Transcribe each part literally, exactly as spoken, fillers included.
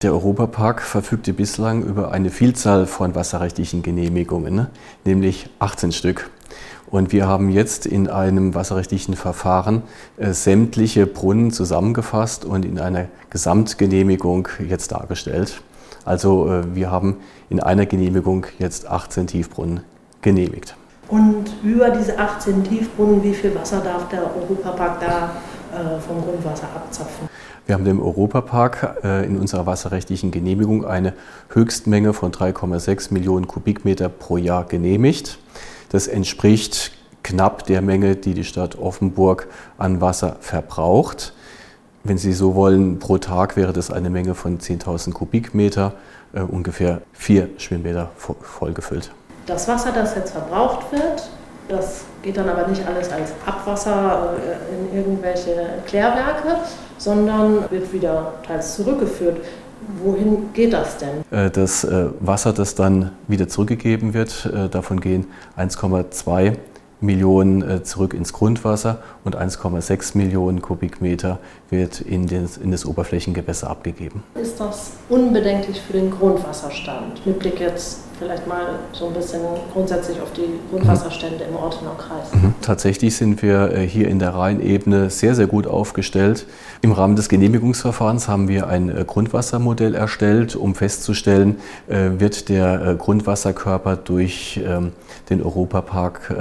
Der Europapark verfügte bislang über eine Vielzahl von wasserrechtlichen Genehmigungen, nämlich achtzehn Stück. Und wir haben jetzt in einem wasserrechtlichen Verfahren äh, sämtliche Brunnen zusammengefasst und in einer Gesamtgenehmigung jetzt dargestellt. Also äh, wir haben in einer Genehmigung jetzt achtzehn Tiefbrunnen genehmigt. Und über diese achtzehn Tiefbrunnen, wie viel Wasser darf der Europapark da äh, vom Grundwasser abzapfen? Wir haben dem Europapark äh, in unserer wasserrechtlichen Genehmigung eine Höchstmenge von drei Komma sechs Millionen Kubikmeter pro Jahr genehmigt. Das entspricht knapp der Menge, die die Stadt Offenburg an Wasser verbraucht. Wenn Sie so wollen, pro Tag wäre das eine Menge von zehntausend Kubikmeter, äh, ungefähr vier Schwimmbäder vollgefüllt. Das Wasser, das jetzt verbraucht wird, das geht dann aber nicht alles als Abwasser in irgendwelche Klärwerke, sondern wird wieder teils zurückgeführt. Wohin geht das denn? Das Wasser, das dann wieder zurückgegeben wird, davon gehen eins Komma zwei Millionen zurück ins Grundwasser und eins Komma sechs Millionen Kubikmeter wird in, den, in das Oberflächengewässer abgegeben. Ist das unbedenklich für den Grundwasserstand? Mit Blick jetzt vielleicht mal so ein bisschen grundsätzlich auf die Grundwasserstände im Ortener Kreis. Mhm. Tatsächlich sind wir hier in der Rheinebene sehr, sehr gut aufgestellt. Im Rahmen des Genehmigungsverfahrens haben wir ein Grundwassermodell erstellt, um festzustellen, wird der Grundwasserkörper durch den Europapark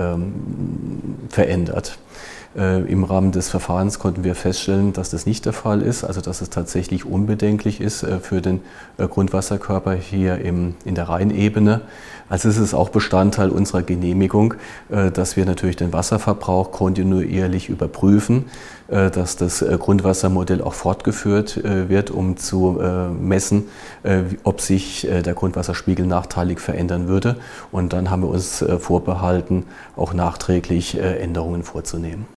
verändert. Im Rahmen des Verfahrens konnten wir feststellen, dass das nicht der Fall ist, also dass es tatsächlich unbedenklich ist für den Grundwasserkörper hier im, in der Rheinebene. Also es ist auch Bestandteil unserer Genehmigung, dass wir natürlich den Wasserverbrauch kontinuierlich überprüfen, dass das Grundwassermodell auch fortgeführt wird, um zu messen, ob sich der Grundwasserspiegel nachteilig verändern würde. Und dann haben wir uns vorbehalten, auch nachträglich Änderungen vorzunehmen.